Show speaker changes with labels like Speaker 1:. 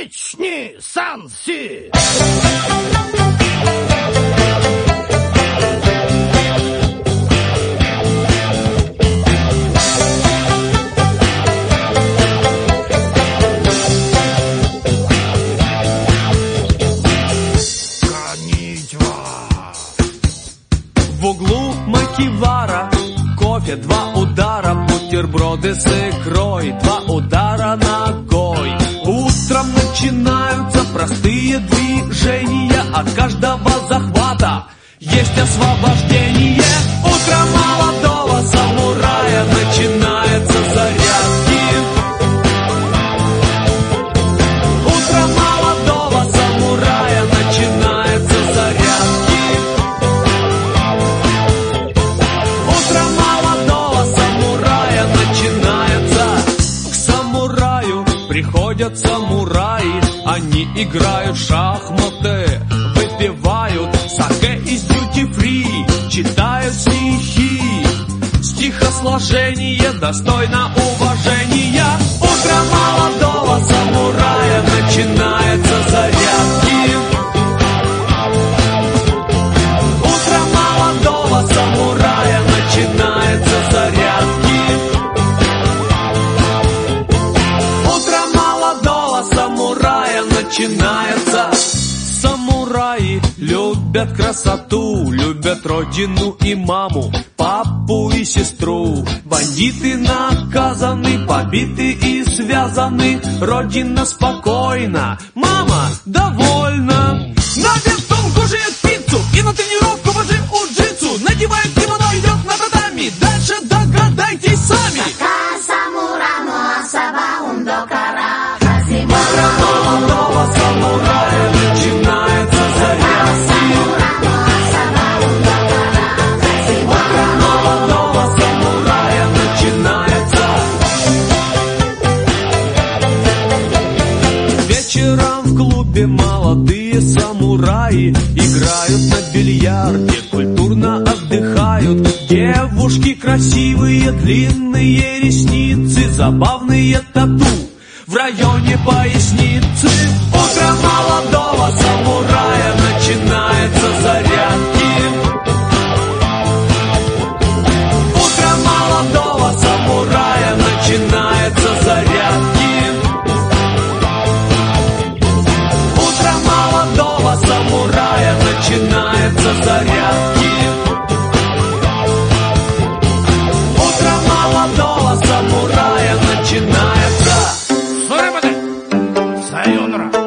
Speaker 1: 1,2,3,4
Speaker 2: В углу макивара, кофе, 2 удара, бутерброды с икрой, 2 удара ногой. Утром начинаются простые движения, от каждого захвата есть освобождение. Утро молодого самурая, начинается зарядки. Утро молодого самурая, начинается зарядки. Утро молодого самурая начинается. К самураю приходят самураи, они играют в шахматы, выпивают саке из дьюти-фри, читают стихи. Стихосложение достойно уважения. Утро молодого самурая, начинается зарядки. Утро молодого самурая, начинается зарядки. Утро молодого самурая начинается. Самураи любят красоту, любят родину и маму, папу и сестру. Бандиты наказаны, побиты и связаны, родина спокойна, мама довольна. На весом кушает пиццу и на тренировку в джиу-джитсу, надевает кимоно, идет на татами, дальше догадайтесь сами. Утро молодого самурая, начинается зарядки. Утро молодого самурая начинается. Вечером в клубе молодые самураи играют на бильярде, культурно отдыхают. Девушки красивые, длинные ресницы, забавные тату в районе поясницы. Утро молодого самурая, начинается зарядки. Утро молодого самурая, начинается зарядки. Утро молодого самурая, начинается зарядки. Утро молодого самурая начинается.
Speaker 1: Сайонара.